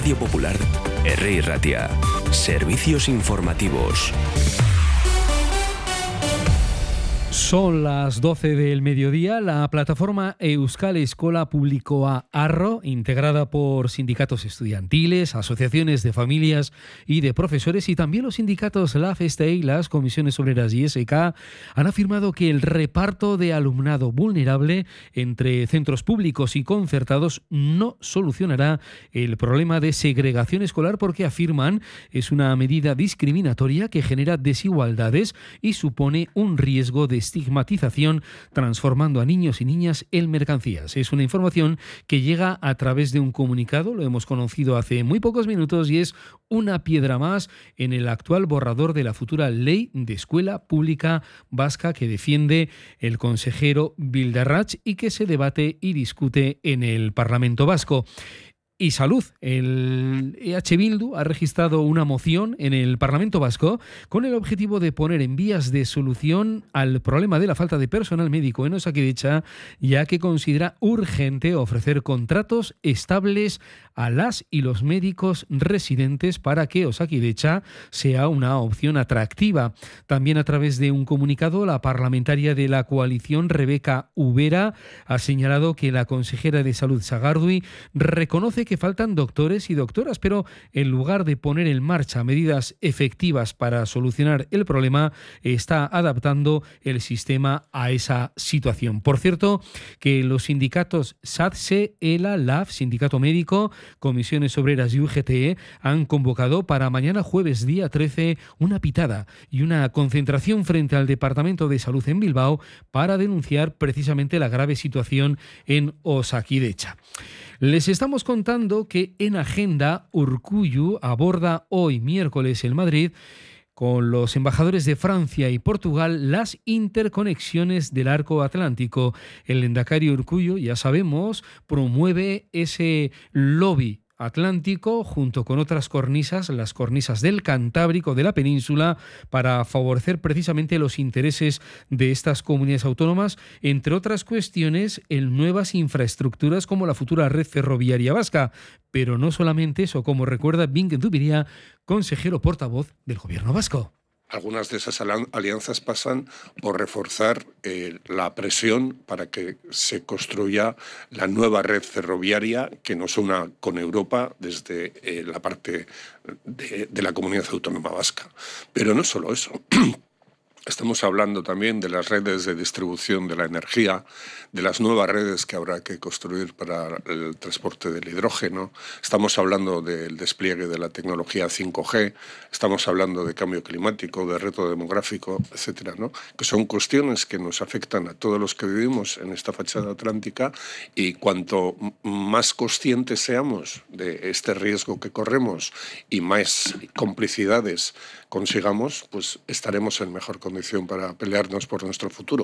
Radio Popular, R. Ratia. Servicios informativos. Son las 12 del mediodía. La plataforma Euskal Eskola Publikoa Arro, integrada por sindicatos estudiantiles, asociaciones de familias y de profesores, y también los sindicatos LAF-STEI, las comisiones obreras y SK, han afirmado que el reparto de alumnado vulnerable entre centros públicos y concertados no solucionará el problema de segregación escolar, porque afirman es una medida discriminatoria que genera desigualdades y supone un riesgo de estigmatización, transformando a niños y niñas en mercancías. Es una información que llega a través de un comunicado, lo hemos conocido hace muy pocos minutos, y es una piedra más en el actual borrador de la futura Ley de Escuela Pública Vasca que defiende el consejero Bildarratz y que se debate y discute en el Parlamento Vasco. Y salud, el EH Bildu ha registrado una moción en el Parlamento Vasco con el objetivo de poner en vías de solución al problema de la falta de personal médico en Osakidetza, ya que considera urgente ofrecer contratos estables a las y los médicos residentes para que Osakidetza sea una opción atractiva. También a través de un comunicado, la parlamentaria de la coalición, Rebeca Ubera, ha señalado que la consejera de Salud, Sagardui, reconoce que faltan doctores y doctoras, pero en lugar de poner en marcha medidas efectivas para solucionar el problema, está adaptando el sistema a esa situación. Por cierto, que los sindicatos SATSE, ELA, LAF, Sindicato Médico, Comisiones Obreras y UGT han convocado para mañana jueves día 13 una pitada y una concentración frente al Departamento de Salud en Bilbao para denunciar precisamente la grave situación en Osakidetza. Les estamos contando que en agenda Urkullu aborda hoy miércoles en Madrid con los embajadores de Francia y Portugal las interconexiones del arco atlántico. El lehendakari Urkullu, ya sabemos, promueve ese lobby atlántico junto con otras cornisas, las cornisas del Cantábrico, de la península, para favorecer precisamente los intereses de estas comunidades autónomas, entre otras cuestiones, en nuevas infraestructuras como la futura red ferroviaria vasca. Pero no solamente eso, como recuerda Bingen Zubiría, consejero portavoz del gobierno vasco. Algunas de esas alianzas pasan por reforzar la presión para que se construya la nueva red ferroviaria que nos una con Europa desde la parte de la comunidad autónoma vasca. Pero no solo eso. Estamos hablando también de las redes de distribución de la energía, de las nuevas redes que habrá que construir para el transporte del hidrógeno. Estamos hablando del despliegue de la tecnología 5G, estamos hablando de cambio climático, de reto demográfico, etcétera, ¿no? Que son cuestiones que nos afectan a todos los que vivimos en esta fachada atlántica, y cuanto más conscientes seamos de este riesgo que corremos y más complicidades consigamos, pues estaremos en mejor condición para pelearnos por nuestro futuro.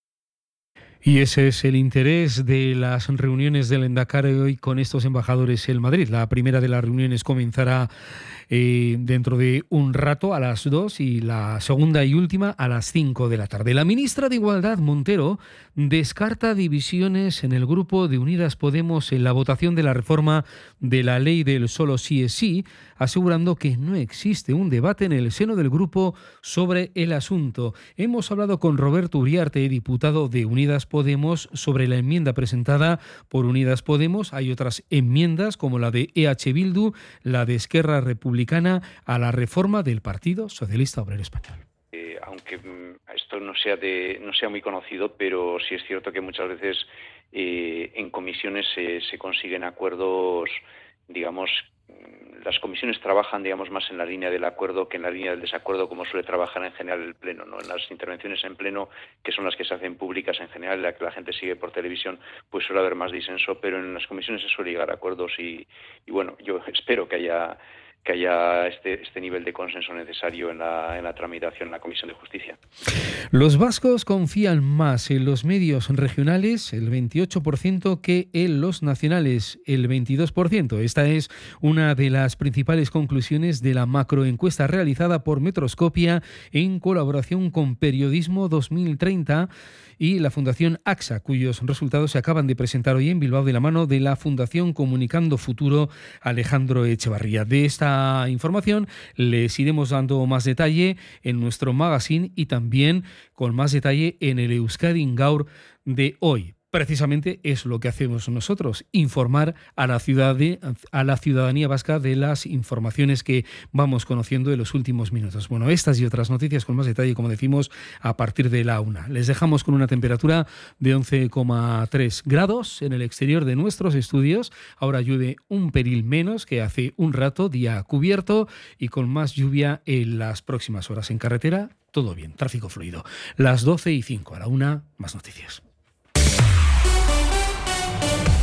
Y ese es el interés de las reuniones del Lehendakari hoy con estos embajadores en Madrid. La primera de las reuniones comenzará dentro de un rato a las 2 y la segunda y última a las 5 de la tarde. La ministra de Igualdad, Montero, descarta divisiones en el grupo de Unidas Podemos en la votación de la reforma de la ley del solo sí es sí, asegurando que no existe un debate en el seno del grupo sobre el asunto. Hemos hablado con Roberto Uriarte, diputado de Unidas Podemos, sobre la enmienda presentada por Unidas Podemos. Hay otras enmiendas como la de EH Bildu, la de Esquerra Republicana, a la reforma del Partido Socialista Obrero Español. Aunque esto no sea muy conocido, pero sí es cierto que muchas veces en comisiones se consiguen acuerdos, digamos. Las comisiones trabajan, digamos, más en la línea del acuerdo que en la línea del desacuerdo, como suele trabajar en general el Pleno, ¿no? En las intervenciones en Pleno, que son las que se hacen públicas en general, la que la gente sigue por televisión, pues suele haber más disenso, pero en las comisiones se suele llegar a acuerdos y bueno, yo espero que haya haya este nivel de consenso necesario en la tramitación en la Comisión de Justicia. Los vascos confían más en los medios regionales, el 28%, que en los nacionales, el 22%. Esta es una de las principales conclusiones de la macroencuesta realizada por Metroscopia en colaboración con Periodismo 2030 y la Fundación AXA, cuyos resultados se acaban de presentar hoy en Bilbao de la mano de la Fundación Comunicando Futuro Alejandro Echevarría. De esta información les iremos dando más detalle en nuestro magazine y también con más detalle en el Euskadi Gaur de hoy. Precisamente es lo que hacemos nosotros, informar a la ciudadanía vasca de las informaciones que vamos conociendo en los últimos minutos. Bueno, estas y otras noticias con más detalle, como decimos, a partir de la 1. Les dejamos con una temperatura de 11,3 grados en el exterior de nuestros estudios. Ahora llueve un pelín menos que hace un rato, día cubierto y con más lluvia en las próximas horas. En carretera, todo bien, tráfico fluido. Las 12:05, a la 1, más noticias.